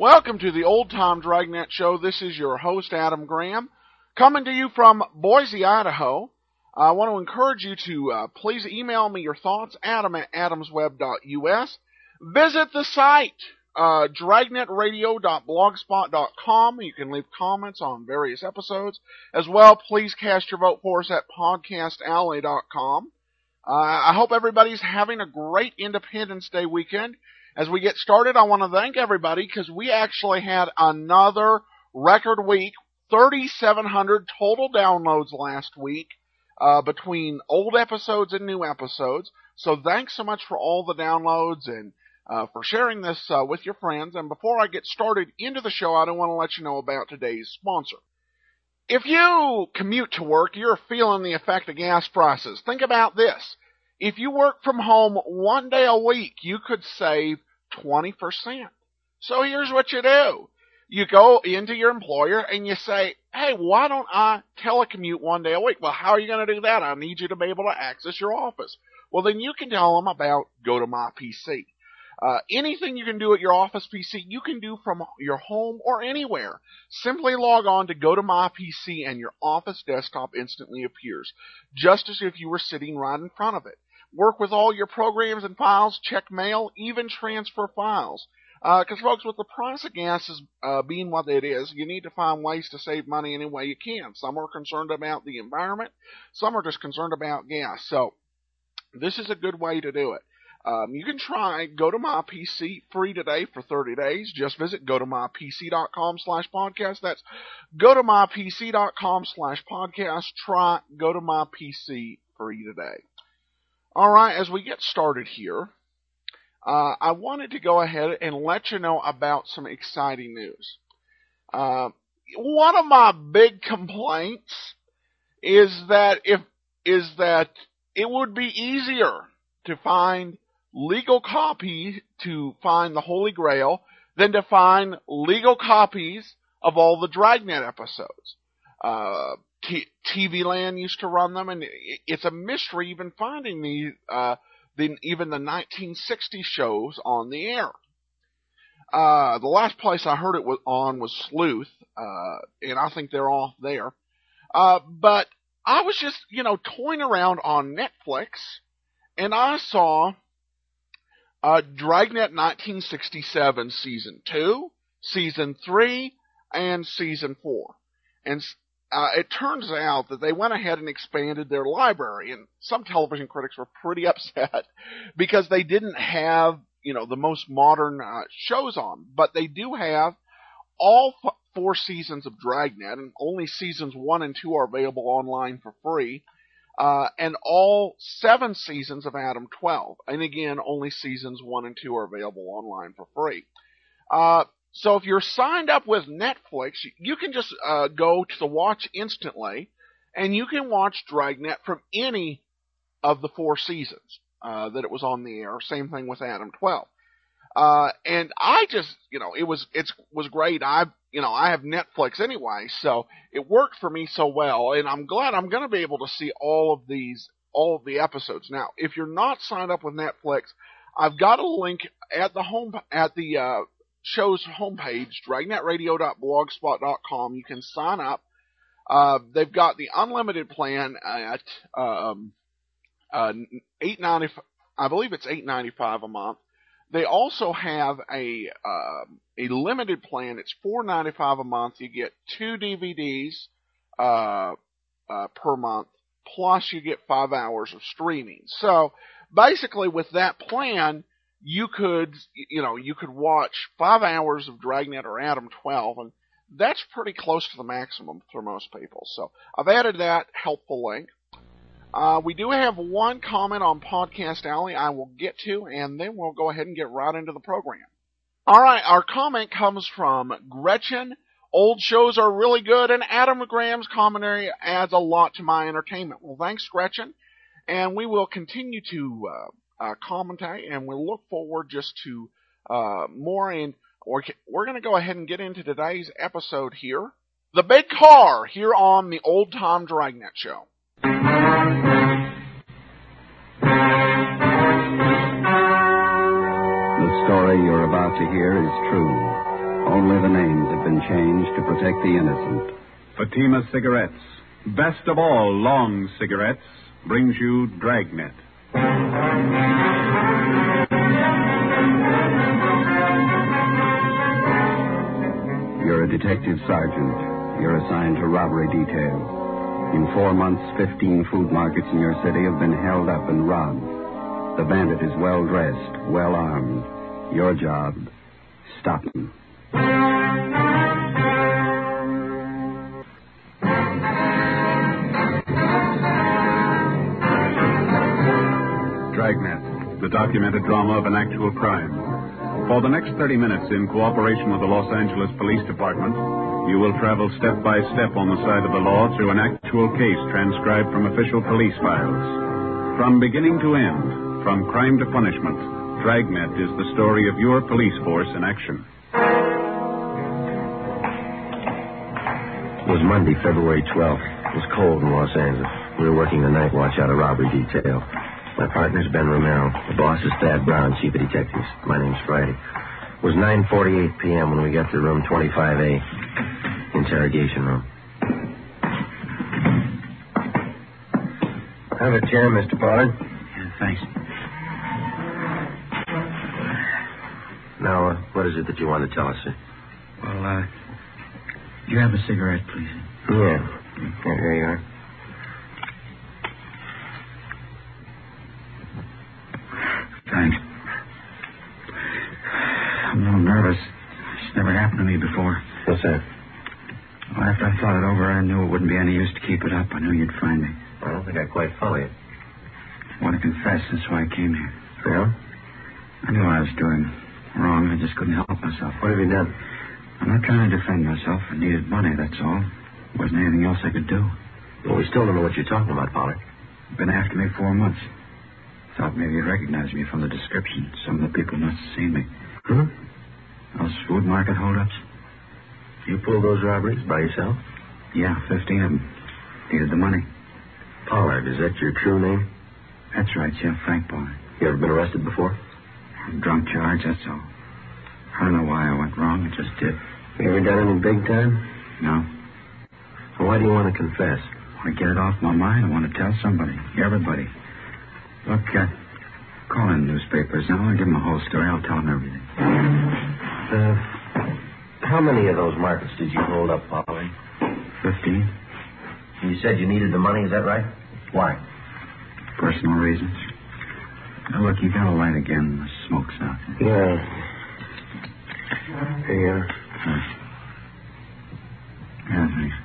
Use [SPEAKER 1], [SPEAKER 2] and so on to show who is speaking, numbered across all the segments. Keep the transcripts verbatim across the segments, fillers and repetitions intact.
[SPEAKER 1] Welcome to the Old Time Dragnet Show. This is your host, Adam Graham, coming to you from Boise, Idaho. I want to encourage you to uh, please email me your thoughts, adam at adamsweb dot u s. Visit the site, uh, dragnet radio dot blogspot dot com. You can leave comments on various episodes. As well, please cast your vote for us at podcast alley dot com. Uh, I hope everybody's having a great Independence Day weekend. As we get started, I want to thank everybody because we actually had another record week, thirty-seven hundred total downloads last week uh, between old episodes and new episodes. So thanks so much for all the downloads and uh, for sharing this uh, with your friends. And before I get started into the show, I do want to let you know about today's sponsor. If you commute to work, you're feeling the effect of gas prices. Think about this. If you work from home one day a week, you could save twenty percent. So here's what you do. You go into your employer and you say, hey, why don't I telecommute one day a week? Well, how are you going to do that? I need you to be able to access your office. Well, then you can tell them about GoToMyPC. Uh, anything you can do at your office P C, you can do from your home or anywhere. Simply log on to GoToMyPC and your office desktop instantly appears, just as if you were sitting right in front of it. Work with all your programs and files, check mail, even transfer files. Because, uh, folks, with the price of gas is, uh, being what it is, you need to find ways to save money any way you can. Some are concerned about the environment. Some are just concerned about gas. So this is a good way to do it. Um, you can try GoToMyPC free today for thirty days. Just visit GoToMyPC.com slash podcast. That's GoToMyPC.com slash podcast. Try GoToMyPC free today. All right, as we get started here, uh, I wanted to go ahead and let you know about some exciting news. Uh, one of my big complaints is that if is that it would be easier to find legal copies to find the Holy Grail than to find legal copies of all the Dragnet episodes. Uh, T- TV Land used to run them, and it's a mystery even finding the, uh, the even the nineteen sixty shows on the air. Uh, the last place I heard it was on was Sleuth, uh, and I think they're off there. Uh, but I was just, you know, toying around on Netflix, and I saw uh, Dragnet nineteen sixty-seven Season two, Season three, and Season four. And Uh, it turns out that they went ahead and expanded their library, and some television critics were pretty upset because they didn't have, you know, the most modern uh, shows on. But they do have all f- four seasons of Dragnet, and only seasons one and two are available online for free, uh, and all seven seasons of Adam twelve. And again, only seasons one and two are available online for free. Uh, So if you're signed up with Netflix, you can just uh, go to the Watch Instantly, and you can watch Dragnet from any of the four seasons uh, that it was on the air. Same thing with Adam twelve. Uh, and I just, you know, it was it was great. I, you know, I have Netflix anyway, so it worked for me so well, and I'm glad I'm going to be able to see all of these, all of the episodes. Now, if you're not signed up with Netflix, I've got a link at the home at the uh, show's homepage, dragnet radio dot blogspot dot com. You can sign up. Uh, they've got the unlimited plan at um, uh, eight ninety. I believe it's eight ninety five a month. They also have a uh, a limited plan. It's four ninety five a month. You get two D V Ds uh, uh, per month, plus you get five hours of streaming. So basically, with that plan, you could, you know, you could watch five hours of Dragnet or Adam twelve, and that's pretty close to the maximum for most people. So I've added that helpful link. Uh, we do have one comment on Podcast Alley I will get to, and then we'll go ahead and get right into the program. All right, our comment comes from Gretchen. Old shows are really good, and Adam Graham's commentary adds a lot to my entertainment. Well, thanks, Gretchen, and we will continue to uh, Uh, commentate, and we'll look forward just to uh, more. And we're, we're going to go ahead and get into today's episode here. The Big Car, here on the Old Time Dragnet Show.
[SPEAKER 2] The story you're about to hear is true. Only the names have been changed to protect the innocent.
[SPEAKER 3] Fatima Cigarettes, best of all long cigarettes, brings you Dragnet.
[SPEAKER 2] You're a detective sergeant. You're assigned to robbery detail. In four months, fifteen food markets in your city have been held up and robbed. The bandit is well-dressed, well-armed. Your job, stop him.
[SPEAKER 3] Dragnet, the documented drama of an actual crime. For the next thirty minutes, in cooperation with the Los Angeles Police Department, you will travel step by step on the side of the law through an actual case transcribed from official police files. From beginning to end, from crime to punishment, Dragnet is the story of your police force in action.
[SPEAKER 4] It was Monday, February twelfth. It was cold in Los Angeles. We were working the night watch out of robbery detail. My partner's Ben Romero. The boss is Thad Brown, chief of detectives. My name's Friday. It was nine forty-eight p.m. when we got to room twenty-five A, interrogation room. Have a chair, Mister Pollard.
[SPEAKER 5] Yeah, thanks.
[SPEAKER 4] Now, uh, what is it that you want to tell us, sir?
[SPEAKER 5] Well, uh, do you have a cigarette, please?
[SPEAKER 4] Yeah. Here, here you are.
[SPEAKER 5] Thanks. I'm a little nervous. It's never happened to me before.
[SPEAKER 4] What's that?
[SPEAKER 5] Well, after I thought it over, I knew it wouldn't be any use to keep it up. I knew you'd find me.
[SPEAKER 4] I don't think I quite follow you.
[SPEAKER 5] I want to confess. That's why I came here.
[SPEAKER 4] Yeah?
[SPEAKER 5] I knew what I was doing wrong. I just couldn't help myself.
[SPEAKER 4] What have you done?
[SPEAKER 5] I'm not trying to defend myself. I needed money, that's all. There wasn't anything else I could do.
[SPEAKER 4] Well, we still don't know what you're talking about, Pollard.
[SPEAKER 5] Been after me four months. Thought maybe you'd recognize me from the description. Some of the people must have seen me.
[SPEAKER 4] Hmm?
[SPEAKER 5] Those food market holdups?
[SPEAKER 4] You pulled those robberies by yourself?
[SPEAKER 5] Yeah, fifteen of them. Needed the money.
[SPEAKER 4] Pollard, is that your true name?
[SPEAKER 5] That's right, yeah, Frank Pollard.
[SPEAKER 4] You ever been arrested before?
[SPEAKER 5] Drunk charge, that's all. I don't know why I went wrong. It just did.
[SPEAKER 4] You ever done any big time?
[SPEAKER 5] No.
[SPEAKER 4] Well, why do you want to confess?
[SPEAKER 5] I want to get it off my mind. I want to tell somebody. Everybody. Look, uh, call in the newspapers now. I'll give them the whole story. I'll tell them everything.
[SPEAKER 4] Uh, how many of those markets did you hold up, Pollard?
[SPEAKER 5] Fifteen.
[SPEAKER 4] You said you needed the money, is that right? Why?
[SPEAKER 5] Personal reasons. Now, look, you got a light again. The smoke's out.
[SPEAKER 4] Yeah. Here you are.
[SPEAKER 5] Uh, yeah, thanks.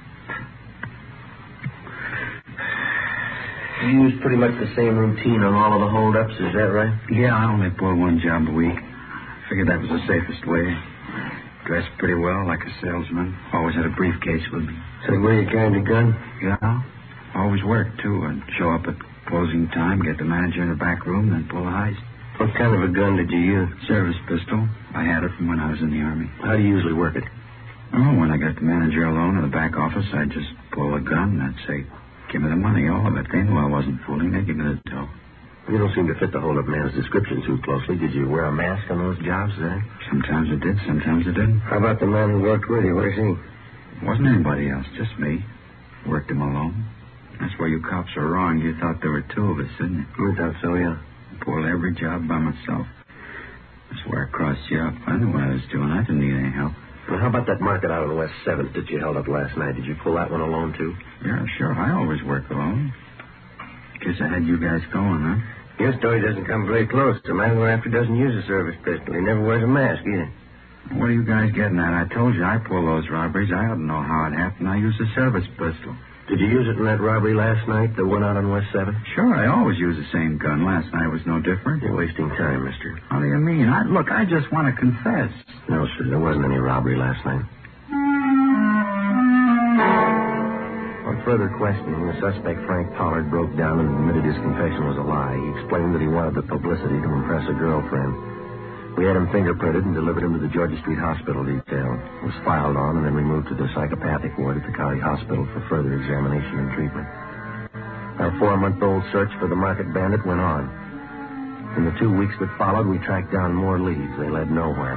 [SPEAKER 4] You use pretty much the same routine on all of the holdups, is that right?
[SPEAKER 5] Yeah, I only pull one job a week. Figured that was the safest way. Dressed pretty well, like a salesman. Always had a briefcase with me.
[SPEAKER 4] So where you carrying a gun?
[SPEAKER 5] Yeah. Always worked, too. I'd show up at closing time, get the manager in the back room, then pull a heist.
[SPEAKER 4] What kind of a gun did you use?
[SPEAKER 5] Service pistol. I had it from when I was in the Army.
[SPEAKER 4] How do you usually work it?
[SPEAKER 5] Oh, when I got the manager alone in the back office, I'd just pull a gun. I'd say, give me the money, all of it. They knew I wasn't fooling. They'd give me the dough.
[SPEAKER 4] You don't seem to fit the hold-up man's description too closely. Did you wear a mask on those jobs then?
[SPEAKER 5] Sometimes it did, sometimes it didn't.
[SPEAKER 4] How about the man who worked with you? Where's he?
[SPEAKER 5] Wasn't anybody else, just me. Worked him alone. That's where you cops are wrong. You thought there were two of us, didn't you?
[SPEAKER 4] We thought so, yeah.
[SPEAKER 5] Pulled every job by myself. That's where I crossed you up. I knew what I was doing. I didn't need any help.
[SPEAKER 4] Well, how about that market out on West seventh that you held up last night? Did you pull that one alone, too?
[SPEAKER 5] Yeah, sure. I always work alone. Guess I had you guys going, huh?
[SPEAKER 4] Your story doesn't come very close. The man we're after doesn't use a service pistol. He never wears a mask, either.
[SPEAKER 5] What are you guys getting at? I told you I pull those robberies. I ought to know how it happened. I used a service pistol.
[SPEAKER 4] Did you use it in that robbery last night, the one out on West seventh?
[SPEAKER 5] Sure, I always use the same gun. Last night was no different.
[SPEAKER 4] You're wasting time, mister.
[SPEAKER 5] How do you mean? I, look, I just want to confess.
[SPEAKER 4] No, sir, there wasn't any robbery last night. On further questioning, the suspect, Frank Pollard, broke down and admitted his confession was a lie. He explained that he wanted the publicity to impress a girlfriend. We had him fingerprinted and delivered him to the Georgia Street Hospital detail. He was filed on and then removed to the psychopathic ward at the county hospital for further examination and treatment. Our four-month-old search for the market bandit went on. In the two weeks that followed, we tracked down more leads. They led nowhere.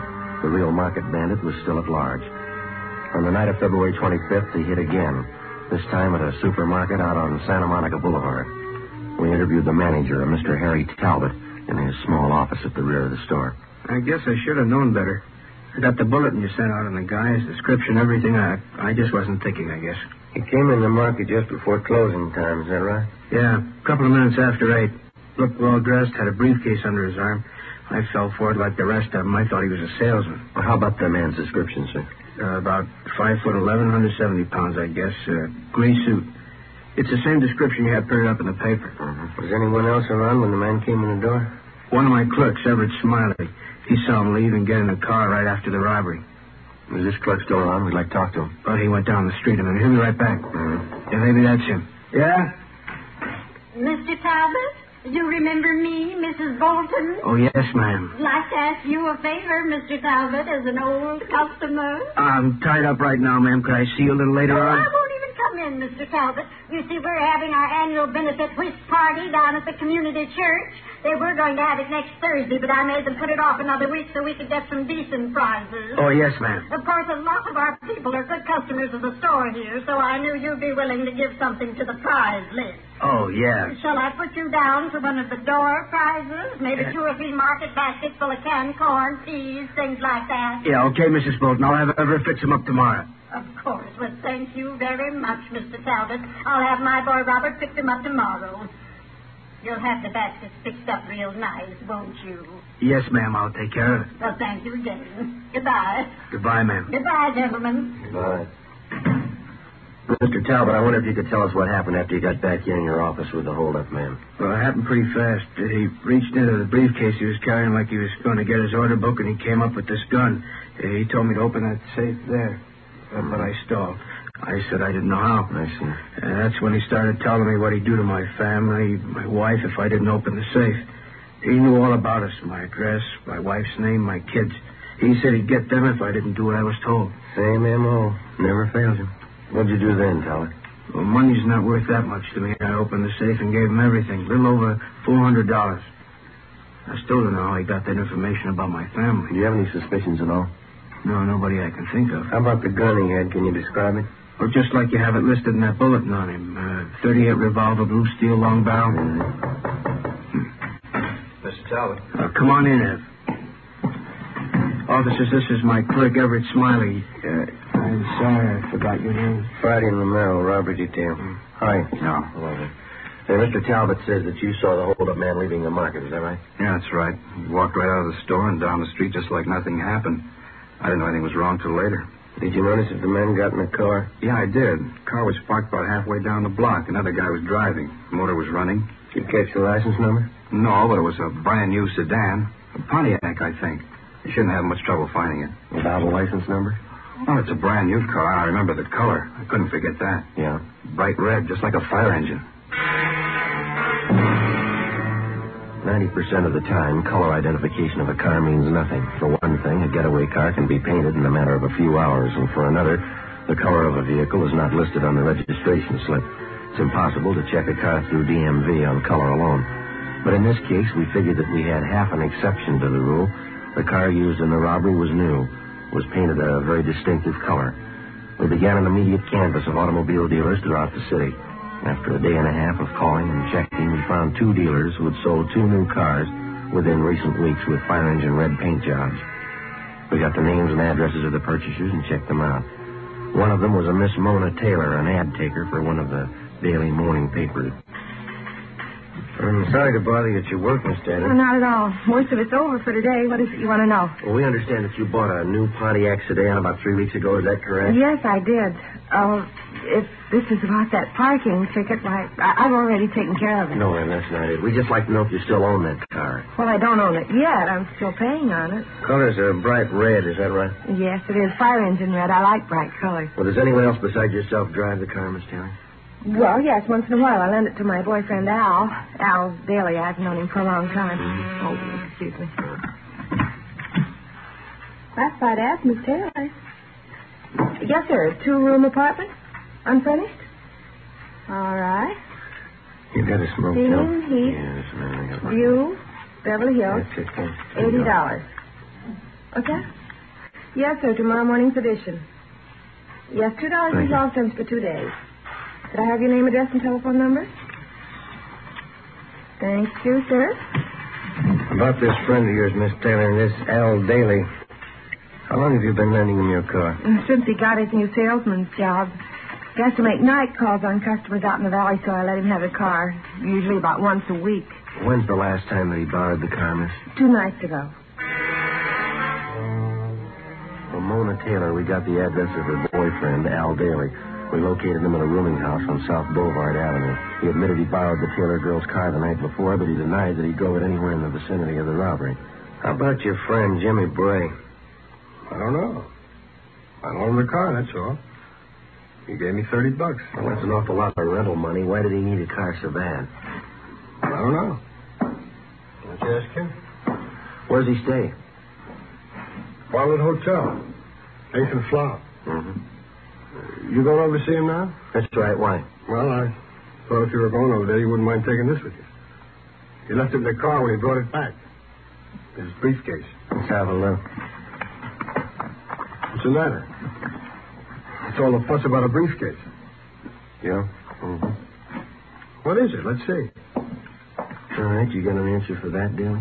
[SPEAKER 4] The real market bandit was still at large. On the night of February twenty-fifth, he hit again, this time at a supermarket out on Santa Monica Boulevard. We interviewed the manager, a Mister Harry Talbot, in his small office at the rear of the store.
[SPEAKER 6] I guess I should have known better. I got the bulletin you sent out on the guy, his description, everything. I I just wasn't thinking, I guess.
[SPEAKER 4] He came in the market just before closing time, is that right?
[SPEAKER 6] Yeah, a couple of minutes after eight. Looked well-dressed, had a briefcase under his arm. I fell for it like the rest of them. I thought he was a salesman.
[SPEAKER 4] Well, how about the man's description, sir?
[SPEAKER 6] Uh, about five foot eleven, one hundred seventy pounds, I guess. Uh, gray suit. It's the same description you had printed up in the paper.
[SPEAKER 4] Mm-hmm. Was anyone else around when the man came in the door?
[SPEAKER 6] One of my clerks, Everett Smiley. He saw him leave and get in the car right after the robbery.
[SPEAKER 4] Is this clerk still around? We'd like to talk to him.
[SPEAKER 6] But he went down the street a minute. He'll be right back.
[SPEAKER 4] Mm-hmm.
[SPEAKER 6] Yeah, maybe that's him. Yeah?
[SPEAKER 7] Mister Talbot? You remember me, Missus Bolton?
[SPEAKER 6] Oh, yes, ma'am.
[SPEAKER 7] I'd like to ask you a favor, Mister Talbot, as an old customer.
[SPEAKER 6] I'm tied up right now, ma'am. Could I see you a little later
[SPEAKER 7] oh,
[SPEAKER 6] on?
[SPEAKER 7] I won't even come in, Mister Talbot. You see, we're having our annual benefit whist party down at the community church. They were going to have it next Thursday, but I made them put it off another week so we could get some decent prizes.
[SPEAKER 6] Oh, yes, ma'am.
[SPEAKER 7] Of course, a lot of our people are good customers of the store here, so I knew you'd be willing to give something to the prize list.
[SPEAKER 6] Oh, yeah.
[SPEAKER 7] Shall I put you down for one of the door prizes? Maybe two or three market baskets full of canned corn, peas, things like that?
[SPEAKER 6] Yeah, okay, Missus Bolton. I'll have Everett fix them up tomorrow.
[SPEAKER 7] Of course. Well, thank you very much, Mister Talbot. I'll have my boy Robert fix them up tomorrow. You'll have the baskets fixed up real nice, won't you?
[SPEAKER 6] Yes, ma'am. I'll take care of it.
[SPEAKER 7] Well, thank you again. Goodbye.
[SPEAKER 6] Goodbye, ma'am.
[SPEAKER 7] Goodbye, gentlemen.
[SPEAKER 4] Goodbye. Mister Talbot, I wonder if you could tell us what happened after you got back in your office with the hold-up man.
[SPEAKER 6] Well, it happened pretty fast. He reached into the briefcase he was carrying like he was going to get his order book, and he came up with this gun. He told me to open that safe there, uh, but I stalled. I said I didn't know how.
[SPEAKER 4] I see.
[SPEAKER 6] And that's when he started telling me what he'd do to my family, my wife, if I didn't open the safe. He knew all about us, my address, my wife's name, my kids. He said he'd get them if I didn't do what I was told.
[SPEAKER 4] Same M O. Never fails him. What'd you do then, Talbot?
[SPEAKER 6] Well, money's not worth that much to me. I opened the safe and gave him everything, a little over four hundred dollars. I still don't know how he got that information about my family.
[SPEAKER 4] Do you have any suspicions at all?
[SPEAKER 6] No, nobody I can think of.
[SPEAKER 4] How about the gun he had? Can you describe it?
[SPEAKER 6] Well, just like you have it listed in that bulletin on him. Uh, thirty-eight revolver, blue steel, long barrel.
[SPEAKER 4] Mm-hmm. Mister Talbot.
[SPEAKER 6] Uh, come on in, Ev. Officers, this is my clerk, Everett Smiley. Uh, I'm sorry I forgot your name.
[SPEAKER 4] Friday in Romero, robbery detail. Mm. Hi.
[SPEAKER 5] No.
[SPEAKER 4] Hello. Hey, Mister Talbot says that you saw the hold-up man leaving the market. Is that right?
[SPEAKER 5] Yeah, that's right. He walked right out of the store and down the street just like nothing happened. I didn't know anything was wrong till later.
[SPEAKER 4] Did you notice if the man got in the car?
[SPEAKER 5] Yeah, I did. The car was parked about halfway down the block. Another guy was driving. The motor was running.
[SPEAKER 4] Did you catch the license number?
[SPEAKER 5] No, but it was a brand-new sedan. A Pontiac, I think. You shouldn't have much trouble finding it.
[SPEAKER 4] Without a license number?
[SPEAKER 5] Oh, it's a brand-new car. I remember the color. I couldn't forget that.
[SPEAKER 4] Yeah.
[SPEAKER 5] Bright red, just like a fire engine.
[SPEAKER 4] Ninety percent of the time, color identification of a car means nothing. For one thing, a getaway car can be painted in a matter of a few hours, and for another, the color of a vehicle is not listed on the registration slip. It's impossible to check a car through D M V on color alone. But in this case, we figured that we had half an exception to the rule. The car used in the robbery was new, was painted a very distinctive color. We began an immediate canvass of automobile dealers throughout the city. After a day and a half of calling and checking, we found two dealers who had sold two new cars within recent weeks with fire engine red paint jobs. We got the names and addresses of the purchasers and checked them out. One of them was a Miss Mona Taylor, an ad taker for one of the daily morning papers. I'm sorry to bother you at your work, Miss Taylor.
[SPEAKER 8] Oh, not at all. Most of it's over for today. What is it you want to know?
[SPEAKER 4] Well, we understand that you bought a new Pontiac sedan about three weeks ago. Is that correct?
[SPEAKER 8] Yes, I did. Oh, if this is about that parking ticket, why, I- I've already taken care of it.
[SPEAKER 4] No, ma'am, that's not it. We'd just like to know if you still own that car.
[SPEAKER 8] Well, I don't own it yet. I'm still paying on it.
[SPEAKER 4] Color's a bright red, is that right?
[SPEAKER 8] Yes, it is. Fire engine red. I like bright colors.
[SPEAKER 4] Well, does anyone else besides yourself drive the car, Miss Taylor?
[SPEAKER 8] Well, yes, once in a while. I lend it to my boyfriend, Al. Al Daly. I've known him for a long time.
[SPEAKER 4] Mm-hmm.
[SPEAKER 8] Oh, excuse me. Classified ask, Miss Taylor. Yes, sir. Two-room apartment? Unfurnished? All right.
[SPEAKER 4] You got a smoke,
[SPEAKER 8] Steam,
[SPEAKER 4] too?
[SPEAKER 8] heat,
[SPEAKER 4] Yes, ma'am. I got one.
[SPEAKER 8] view, Beverly Hills,
[SPEAKER 4] That's it, then.
[SPEAKER 8] eighty dollars. What's that? Yes, sir, tomorrow morning's edition. Yes, two dollars and twelve cents for two days. Could I have your name, address, and telephone number? Thank you, sir.
[SPEAKER 4] About this friend of yours, Miss Taylor, this Al Daly. How long have you been lending him your car?
[SPEAKER 8] Since he got his new salesman's job. He has to make night calls on customers out in the valley, so I let him have a car, usually about once a week.
[SPEAKER 4] When's the last time that he borrowed the car, miss?
[SPEAKER 8] Two nights ago.
[SPEAKER 4] From Mona Taylor, we got the address of her boyfriend, Al Daly. We located him in a rooming house on South Boulevard Avenue. He admitted he borrowed the Taylor girl's car the night before, but he denied that he drove it anywhere in the vicinity of the robbery. How about your friend, Jimmy Bray?
[SPEAKER 6] I don't know. I loaned him the car, that's all. He gave me thirty bucks.
[SPEAKER 4] Well, that's an awful lot of rental money. Why did he need a car so bad?
[SPEAKER 6] I don't know. Can't you ask him?
[SPEAKER 4] Where's he stay?
[SPEAKER 6] Bartlett Hotel. Nathan Flower.
[SPEAKER 4] Mm-hmm.
[SPEAKER 6] You going over to see him now?
[SPEAKER 4] That's right. Why?
[SPEAKER 6] Well, I thought if you were going over there, you wouldn't mind taking this with you. He left it in the car when he brought it back. His briefcase.
[SPEAKER 4] Let's have a look.
[SPEAKER 6] What's the matter? What's all the fuss about a briefcase?
[SPEAKER 4] Yeah? Mm-hmm.
[SPEAKER 6] What is it? Let's see.
[SPEAKER 4] All right, you got an answer for that, deal?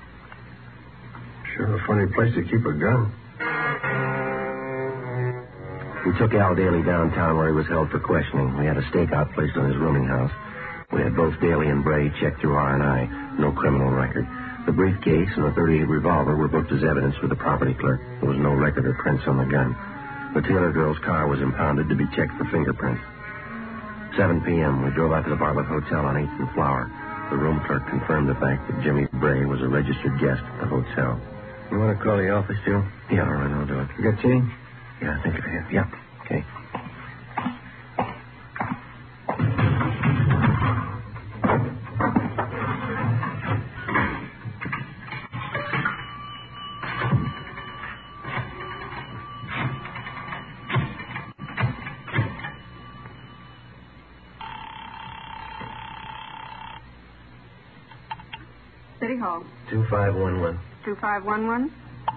[SPEAKER 6] Sure a funny place to keep a gun.
[SPEAKER 4] We took Al Daly downtown where he was held for questioning. We had a stakeout placed on his rooming house. We had both Daly and Bray checked through R and I. No criminal record. The briefcase and the thirty-eight revolver were booked as evidence with the property clerk. There was no record or prints on the gun. The Taylor girl's car was impounded to be checked for fingerprints. seven p.m., we drove out to the Bartlett Hotel on eighth and Flower. The room clerk confirmed the fact that Jimmy Bray was a registered guest at the hotel.
[SPEAKER 6] You want to call the office, Joe?
[SPEAKER 4] Yeah, all right, I'll do it.
[SPEAKER 6] You got change?
[SPEAKER 4] Yeah, I think I have. Yeah, okay.
[SPEAKER 9] City Hall.
[SPEAKER 4] two five one one.
[SPEAKER 9] two five one one.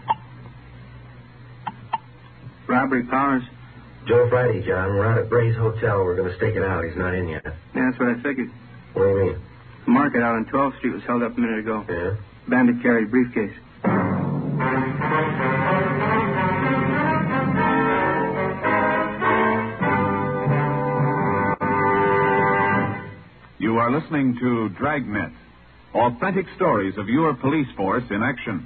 [SPEAKER 10] Robbery, Powers.
[SPEAKER 4] Joe Friday, John. We're out at Bray's Hotel. We're going to stake it out. He's not in yet.
[SPEAKER 10] Yeah, that's what I figured.
[SPEAKER 4] What do you mean?
[SPEAKER 10] The market out on twelfth Street was held up a minute ago.
[SPEAKER 4] Yeah?
[SPEAKER 10] Bandit carried briefcase.
[SPEAKER 3] You are listening to Dragnet, authentic stories of your police force in action.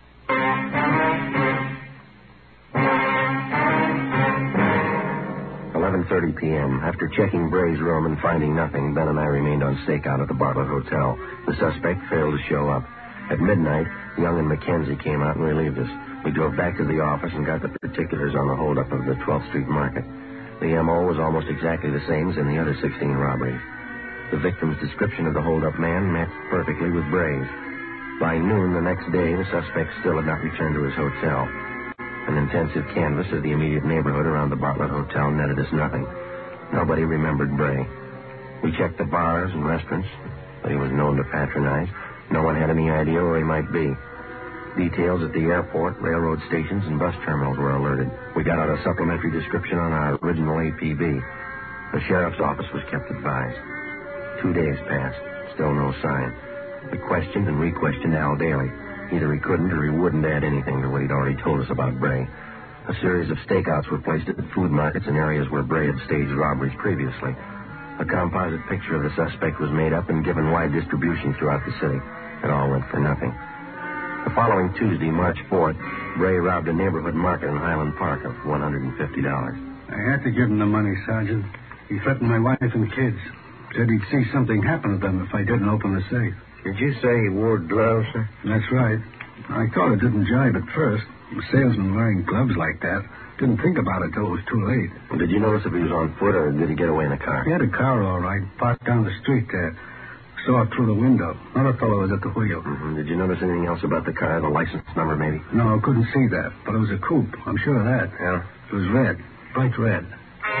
[SPEAKER 4] eleven thirty p.m. After checking Bray's room and finding nothing, Ben and I remained on stakeout at the Bartlett Hotel. The suspect failed to show up. At midnight, Young and McKenzie came out and relieved us. We drove back to the office and got the particulars on the holdup of the twelfth Street Market. The M O was almost exactly the same as in the other sixteen robberies. The victim's description of the holdup man matched perfectly with Bray's. By noon the next day, the suspect still had not returned to his hotel. An intensive canvass of the immediate neighborhood around the Bartlett Hotel netted us nothing. Nobody remembered Bray. We checked the bars and restaurants that he was known to patronize. No one had any idea where he might be. Details at the airport, railroad stations, and bus terminals were alerted. We got out a supplementary description on our original A P B. The sheriff's office was kept advised. Two days passed. Still no sign. We questioned and re-questioned Al Daly. Either he couldn't or he wouldn't add anything to what he'd already told us about Bray. A series of stakeouts were placed at food markets in areas where Bray had staged robberies previously. A composite picture of the suspect was made up and given wide distribution throughout the city. It all went for nothing. The following Tuesday, March fourth, Bray robbed a neighborhood market in Highland Park of one hundred fifty dollars.
[SPEAKER 6] I had to give him the money, Sergeant. He threatened my wife and kids. Said he'd see something happen to them if I didn't open the safe.
[SPEAKER 4] Did you say he wore gloves, sir?
[SPEAKER 6] That's right. I thought it didn't jibe at first. A salesman wearing gloves like that. Didn't think about it till it was too late.
[SPEAKER 4] Well, did you notice if he was on foot or did he get away in a car?
[SPEAKER 6] He had a car, all right, parked down the street there. Saw it through the window. Another fellow was at the wheel.
[SPEAKER 4] Mm-hmm. Did you notice anything else about the car? The license number, maybe?
[SPEAKER 6] No, I couldn't see that. But it was a coupe. I'm sure of that.
[SPEAKER 4] Yeah?
[SPEAKER 6] It was red. Bright red.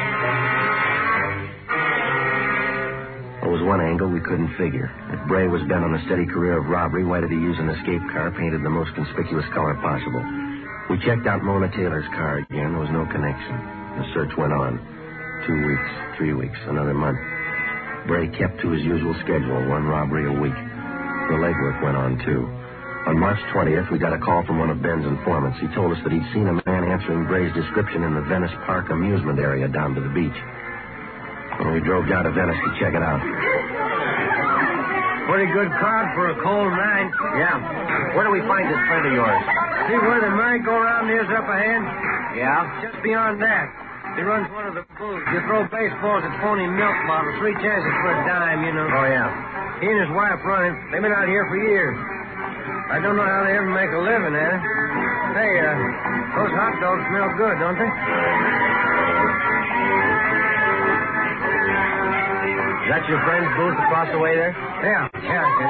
[SPEAKER 4] There was one angle we couldn't figure. If Bray was bent on a steady career of robbery, why did he use an escape car painted the most conspicuous color possible? We checked out Mona Taylor's car again. There was no connection. The search went on. Two weeks, three weeks, another month. Bray kept to his usual schedule, one robbery a week. The legwork went on, too. On March twentieth, we got a call from one of Ben's informants. He told us that he'd seen a man answering Bray's description in the Venice Park amusement area down to the beach. Well, we drove down to Venice to check it out.
[SPEAKER 6] Pretty good crowd for a cold night.
[SPEAKER 4] Yeah. Where do we find this friend of yours?
[SPEAKER 6] See where the merry-go-round is up ahead?
[SPEAKER 4] Yeah?
[SPEAKER 6] Just beyond that. He runs one of the booths. You throw baseballs at phony milk bottles. Three chances for a dime, you know.
[SPEAKER 4] Oh, yeah.
[SPEAKER 6] He and his wife run it. They've been out here for years. I don't know how they ever make a living at it. Hey, uh, those hot dogs smell good, don't they?
[SPEAKER 4] Is that your friend's booth across the way there?
[SPEAKER 6] Yeah, yeah. yeah.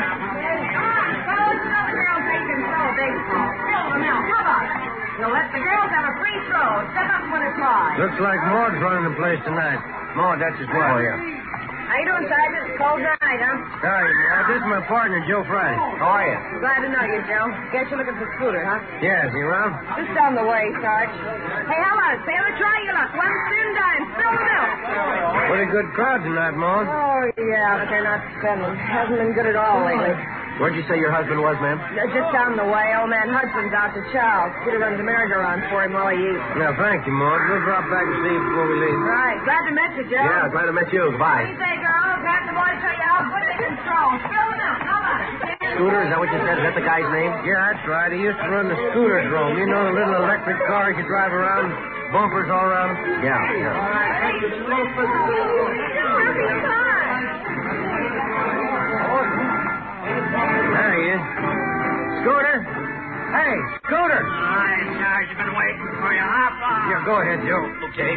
[SPEAKER 8] You'll let the girls have a free throw. Step up when it's live.
[SPEAKER 6] Looks like Maud's running the place tonight. Maud, that's his wife.
[SPEAKER 4] Oh, yeah.
[SPEAKER 8] How you doing, Sergeant? It's cold night, huh?
[SPEAKER 6] Hi, uh, this is my partner, Joe Friday.
[SPEAKER 4] How are you?
[SPEAKER 8] Glad to know you, Joe. Guess you're looking for Scooter, huh?
[SPEAKER 6] Yeah, is he around?
[SPEAKER 8] Just on the way, Sarge. Hey, how about it? Sailor, try your luck. One thin dime. Spill the milk.
[SPEAKER 6] Pretty good crowd tonight, Maud.
[SPEAKER 8] Oh, yeah, but they're not spending. Hasn't been good at all lately.
[SPEAKER 4] Where'd you say your husband was, ma'am?
[SPEAKER 8] Uh, just down the way. Old man Hudson's out to Charles. Get it on the merry-go-round for him while he eats.
[SPEAKER 6] Yeah, thank you, Maud. We'll drop back and see you before we leave.
[SPEAKER 8] Right. Glad to meet you, Joe.
[SPEAKER 4] Yeah, glad to meet you. Goodbye.
[SPEAKER 8] What do you say, girls? Have the boys show you how good they can throw. Spill the milk. How about it?
[SPEAKER 4] Scooter, is that what you said? Is that the guy's name?
[SPEAKER 6] Yeah, that's right. He used to run the scooter drome. You know, the little electric cars you drive around, bumpers all around them?
[SPEAKER 4] Yeah, yeah.
[SPEAKER 6] There he is. Scooter? Hey, Scooter!
[SPEAKER 11] All right, Sarge, I've been waiting for you. Hop on.
[SPEAKER 6] Yeah, go ahead, Joe.
[SPEAKER 11] Okay.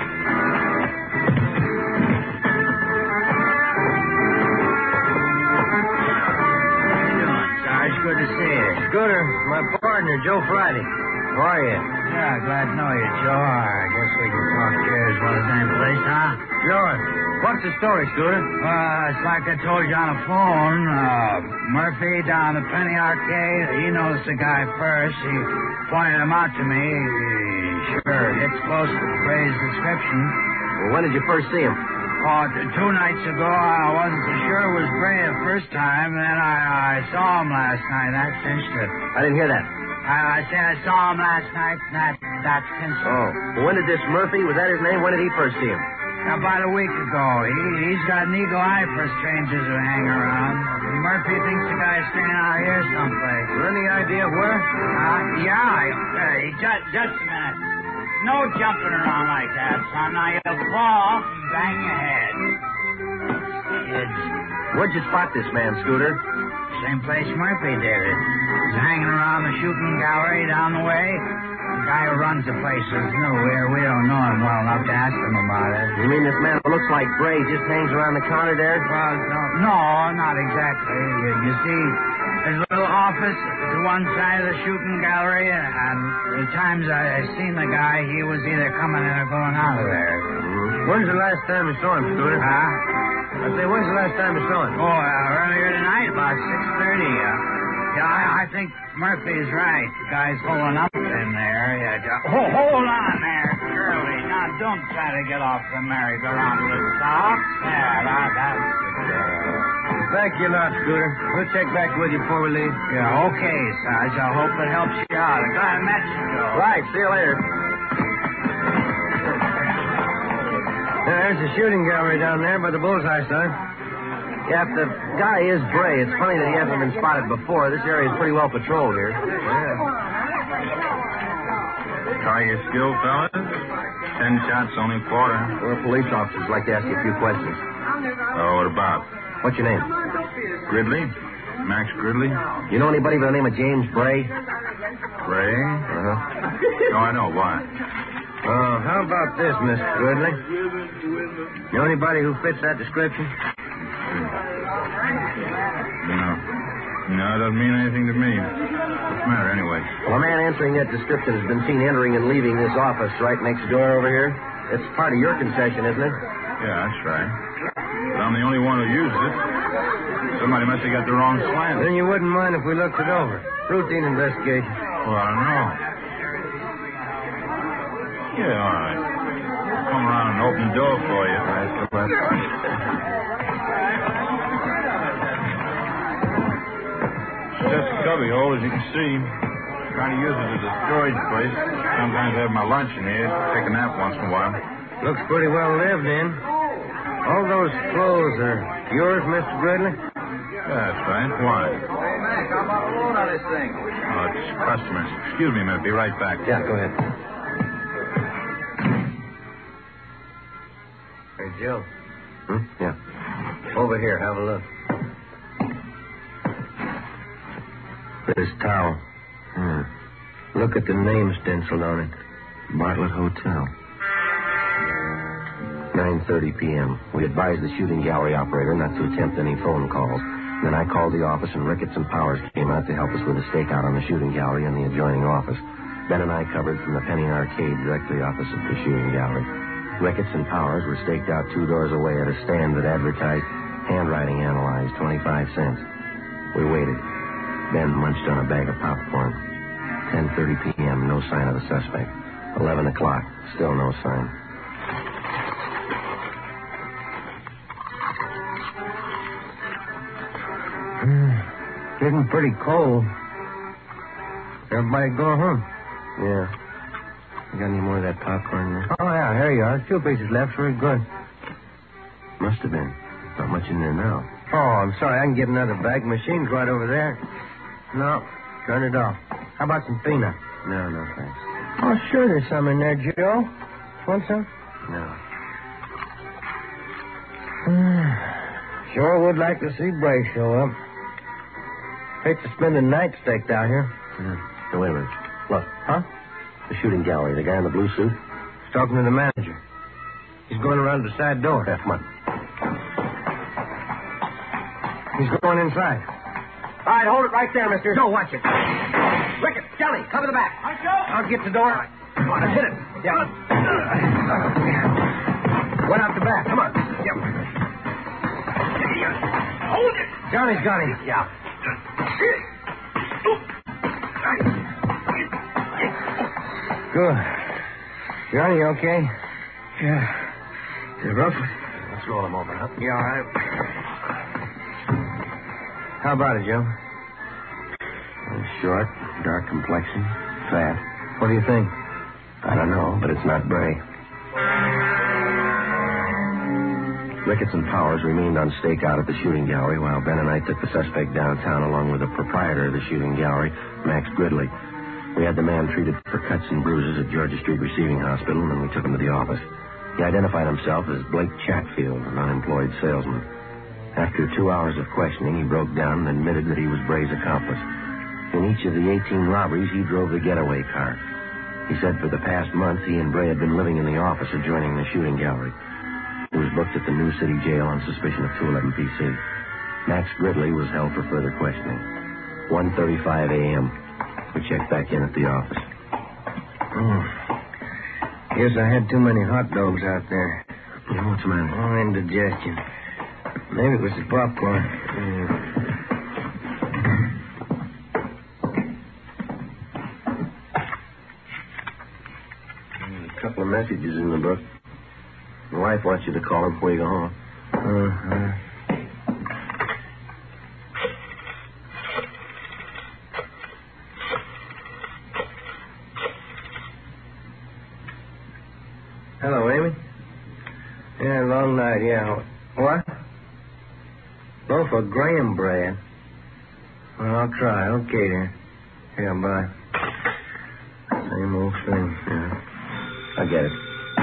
[SPEAKER 6] Good to see you. Scooter, my partner, Joe Friday. How are you?
[SPEAKER 11] Yeah, glad to know you, Joe. I guess we can talk here as well as any place, huh?
[SPEAKER 6] Sure. What's the story, Scooter?
[SPEAKER 11] Uh, it's like I told you on the phone. Uh, Murphy down the Penny Arcade, he noticed the guy first. He pointed him out to me. He sure hits close to Bray's description.
[SPEAKER 4] Well, when did you first see him?
[SPEAKER 11] Oh, t- two nights ago, I wasn't so sure it was Bray the first time, and then I, I saw him last night. That cinched it.
[SPEAKER 4] I didn't hear that.
[SPEAKER 11] I, I said I saw him last night, and that, that cinched it.
[SPEAKER 4] Oh. Well, when did this Murphy, was that his name? When did he first see him?
[SPEAKER 11] About a week ago. He, he's got an eagle eye for strangers who hang around. Murphy thinks the guy's staying out here someplace.
[SPEAKER 6] Any idea where?
[SPEAKER 11] Uh, yeah, I, uh, just, just a minute. No jumping around like that, son. Now you'll fall and bang your head. Kids.
[SPEAKER 4] Where'd you spot this man, Scooter?
[SPEAKER 11] Same place Murphy did it. He's hanging around the shooting gallery down the way. The guy who runs the place is new here. We don't know him well enough to ask him about it.
[SPEAKER 4] You mean this man who looks like Bray just hangs around the counter there?
[SPEAKER 11] Well, no, no not exactly. You, you see, there's a little office to one side of the shooting gallery, and the times I, I seen the guy, he was either coming in or going out of there.
[SPEAKER 6] Mm-hmm. When's the last time you saw him, Scooter?
[SPEAKER 11] Huh?
[SPEAKER 6] I say, when's the last time you saw him?
[SPEAKER 11] Oh, uh, earlier tonight, about six thirty. Uh, yeah, I, I think Murphy's right. The guy's pulling up in there. Yeah, oh, hold on there, Curly. Now, don't try to get off the merry-go-round a little soft. Yeah, that, that's good.
[SPEAKER 6] Thank you a lot, Scooter. We'll check back with you before we leave.
[SPEAKER 11] Yeah, okay, Sarge. I hope it helps you out. I'm glad I met you, Joe.
[SPEAKER 4] Right, see you later.
[SPEAKER 6] There's the shooting gallery down there by the bullseye, son.
[SPEAKER 4] Yeah, if the guy is Bray, it's funny that he hasn't been spotted before. This area is pretty well patrolled here.
[SPEAKER 6] Yeah.
[SPEAKER 3] Try your skill, fellas. Ten shots, only quarter.
[SPEAKER 4] We're police officers. Like to ask you a few questions.
[SPEAKER 3] Oh, what about?
[SPEAKER 4] What's your name?
[SPEAKER 3] Gridley? Max Gridley?
[SPEAKER 4] You know anybody by the name of James Bray?
[SPEAKER 3] Bray?
[SPEAKER 4] Uh-huh.
[SPEAKER 3] No, I know. Why?
[SPEAKER 6] Uh, how about this, Mister Gridley? Know anybody who fits that description?
[SPEAKER 3] No. No, it doesn't mean anything to me. What's the matter, anyway?
[SPEAKER 4] Well, a man answering that description has been seen entering and leaving this office right next door over here. It's part of your concession, isn't it?
[SPEAKER 3] Yeah, that's right. But I'm the only one who uses it. Somebody must have got the wrong slant.
[SPEAKER 6] Then you wouldn't mind if we looked it over. Routine investigation.
[SPEAKER 3] Well, I don't know.
[SPEAKER 12] Yeah, all right. Come around and open the door for you.
[SPEAKER 4] All right, come on.
[SPEAKER 12] Just a cubby hole, as you can see. Trying to use it as a storage place. Sometimes I have my lunch in here. Take a nap once in a while.
[SPEAKER 6] Looks pretty well lived in. All those clothes are yours, Mister Gridley?
[SPEAKER 12] That's right. Why?
[SPEAKER 11] Hey, Mac, how about a load on this thing?
[SPEAKER 12] Oh, it's customers. Excuse me a minute. Be right back.
[SPEAKER 4] Yeah, go ahead.
[SPEAKER 6] Hey, Joe.
[SPEAKER 4] Hmm? Yeah.
[SPEAKER 6] Over here, have a look. This towel.
[SPEAKER 4] Hmm.
[SPEAKER 6] Look at the name stenciled on it.
[SPEAKER 4] Bartlett Hotel. nine thirty p.m. We advised the shooting gallery operator not to attempt any phone calls. Then I called the office, and Ricketts and Powers came out to help us with a stakeout on the shooting gallery and the adjoining office. Ben and I covered from the Penny Arcade directly opposite the shooting gallery. Ricketts and Powers were staked out two doors away at a stand that advertised handwriting analyzed, twenty-five cents. We waited. Ben munched on a bag of popcorn. ten thirty p.m., no sign of the suspect. eleven o'clock, still no sign.
[SPEAKER 6] Getting pretty cold. Everybody go home.
[SPEAKER 4] Yeah. You got any more of that popcorn there?
[SPEAKER 6] Oh, yeah, here you are. Two pieces left. Very good.
[SPEAKER 4] Must have been. Not much in there now.
[SPEAKER 6] Oh, I'm sorry. I can get another bag. Machine's right over there. No, turn it off. How about some peanut?
[SPEAKER 4] No, no, thanks.
[SPEAKER 6] Oh, sure, there's some in there, Joe. Want some?
[SPEAKER 4] No.
[SPEAKER 6] Sure would like to see Bray show up. Hate to spend the night staked out here.
[SPEAKER 4] Yeah. Now, wait a minute. Look.
[SPEAKER 6] Huh?
[SPEAKER 4] The shooting gallery. The guy in the blue suit?
[SPEAKER 6] He's talking to the manager. He's going around the side door.
[SPEAKER 4] Yeah, come on.
[SPEAKER 6] He's going inside.
[SPEAKER 13] All right, hold it right there, mister.
[SPEAKER 6] Joe, watch it.
[SPEAKER 13] Ricketts, Kelly, cover the back.
[SPEAKER 6] All right, Joe. I'll get the door.
[SPEAKER 13] Come on, hit it.
[SPEAKER 6] Yeah. Went out the back. Come on. Yep.
[SPEAKER 13] Hold it.
[SPEAKER 6] Johnny's got him.
[SPEAKER 13] Yeah.
[SPEAKER 6] Good. Johnny, you okay?
[SPEAKER 13] Yeah.
[SPEAKER 6] Is it rough?
[SPEAKER 4] Let's roll him over, huh?
[SPEAKER 6] Yeah, all right. How about it, Joe?
[SPEAKER 4] Short, dark complexion, fat.
[SPEAKER 6] What do you think?
[SPEAKER 4] I don't know, but it's not Bray. Ricketts and Powers remained on stakeout at the shooting gallery while Ben and I took the suspect downtown along with the proprietor of the shooting gallery, Max Gridley. We had the man treated for cuts and bruises at Georgia Street Receiving Hospital, and then we took him to the office. He identified himself as Blake Chatfield, an unemployed salesman. After two hours of questioning, he broke down and admitted that he was Bray's accomplice. In each of the eighteen robberies, he drove the getaway car. He said for the past month, he and Bray had been living in the office adjoining the shooting gallery. He was booked at the New City Jail on suspicion of two eleven P C. Max Gridley was held for further questioning. one thirty-five a.m. We checked back in at the office.
[SPEAKER 6] Oh. Guess I had too many hot dogs out there.
[SPEAKER 4] Yeah, what's the matter?
[SPEAKER 6] Oh, indigestion. Maybe it was the popcorn. Mm.
[SPEAKER 4] A couple of messages in the book. My wife wants you to call her before you go home.
[SPEAKER 6] Uh-huh. Hello, Amy. Yeah, long night, yeah. What? Loaf of graham bread. Well, I'll try. Okay, then. Yeah, bye. Same old thing.
[SPEAKER 4] Yeah. I get it.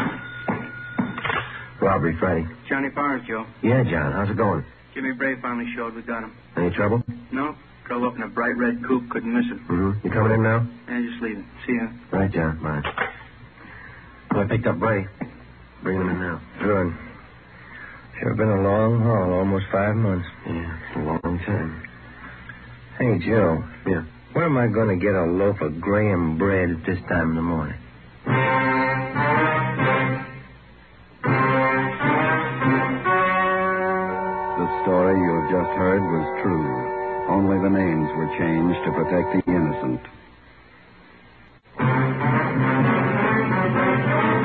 [SPEAKER 4] Robbery Friday.
[SPEAKER 10] Johnny Powers, Joe.
[SPEAKER 4] Yeah, John. How's it going?
[SPEAKER 10] Jimmy Bray finally showed. We got him.
[SPEAKER 4] Any trouble?
[SPEAKER 10] No. Drove up in a bright red coupe. Couldn't miss him.
[SPEAKER 4] Mm-hmm. You coming in now?
[SPEAKER 10] Yeah, just leaving. See ya.
[SPEAKER 4] Right, John. Bye. Well, I picked up Bray. Bringing him in now.
[SPEAKER 6] Good. Sure been a long haul. Almost five months.
[SPEAKER 4] Yeah, it's a long time.
[SPEAKER 6] Hey, Joe.
[SPEAKER 4] Yeah?
[SPEAKER 6] Where am I going to get a loaf of graham bread at this time in the morning?
[SPEAKER 2] The story you have just heard was true. Only the names were changed to protect the innocent.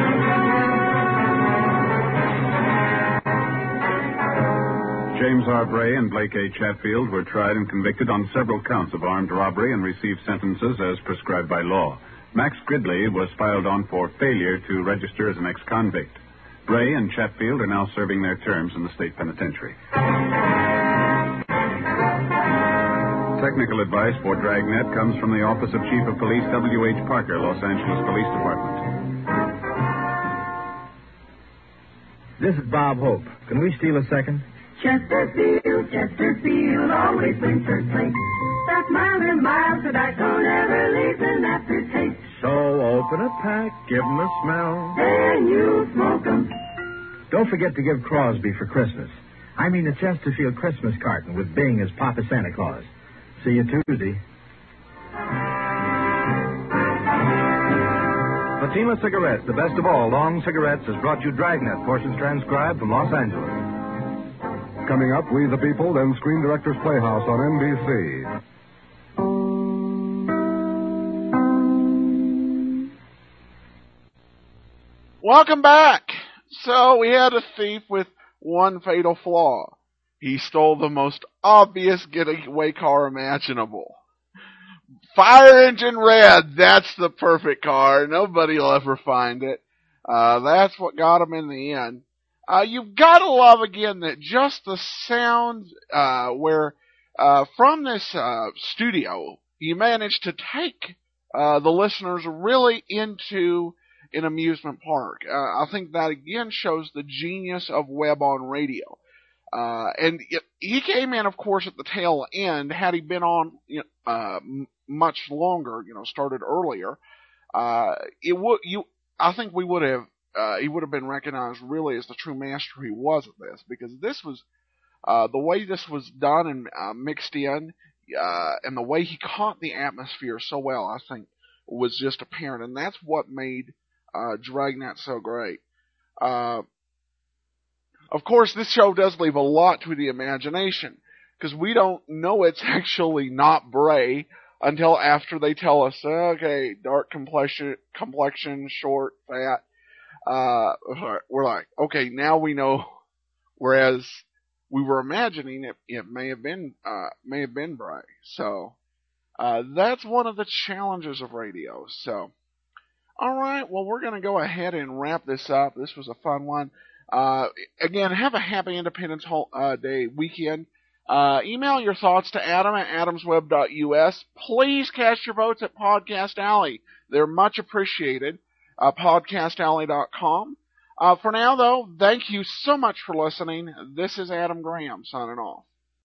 [SPEAKER 3] James R. Bray and Blake A. Chatfield were tried and convicted on several counts of armed robbery and received sentences as prescribed by law. Max Gridley was filed on for failure to register as an ex-convict. Bray and Chatfield are now serving their terms in the state penitentiary. Technical advice for Dragnet comes from the Office of Chief of Police W H. Parker, Los Angeles Police Department.
[SPEAKER 14] This is Bob Hope. Can we steal a second?
[SPEAKER 15] Chesterfield, Chesterfield, always brings first place. That mild and mild tobacco never leaves an aftertaste.
[SPEAKER 14] So open a pack, give 'em a smell.
[SPEAKER 15] Then you smoke 'em.
[SPEAKER 14] Don't forget to give Crosby for Christmas. I mean the Chesterfield Christmas carton with Bing as Papa Santa Claus. See you Tuesday.
[SPEAKER 16] Fatima Cigarettes, the best of all long cigarettes, has brought you Dragnet, portions transcribed from Los Angeles.
[SPEAKER 17] Coming up, We the People, then Screen Directors Playhouse on N B C.
[SPEAKER 1] Welcome back. So we had a thief with one fatal flaw. He stole the most obvious getaway car imaginable. Fire engine red, that's the perfect car. Nobody will ever find it. Uh, that's what got him in the end. Uh, you've got to love, again, that just the sound, uh, where, uh, from this, uh, studio, you managed to take, uh, the listeners really into an amusement park. Uh, I think that, again, shows the genius of web on radio. Uh, and it, he came in, of course, at the tail end. Had he been on, you know, uh, m- much longer, you know, started earlier, uh, it would, you, I think we would have, uh, he would have been recognized really as the true master he was at this, because this was, uh, the way this was done and, uh, mixed in, uh, and the way he caught the atmosphere so well, I think, was just apparent, and that's what made, uh, Dragnet so great. Uh, Of course, this show does leave a lot to the imagination, because we don't know it's actually not Bray until after they tell us, okay, dark complexion, complexion, short, fat. Uh, we're like, okay, now we know. Whereas we were imagining it, it may have been, uh, may have been Bray. So, uh, that's one of the challenges of radio. So, all right, well, we're going to go ahead and wrap this up. This was a fun one. Uh, again, have a happy Independence uh, Day weekend. Uh, email your thoughts to Adam at adams web dot u s. Please cast your votes at Podcast Alley. They're much appreciated. Uh, podcast alley dot com. Uh, for now, though, thank you so much for listening. This is Adam Graham signing off.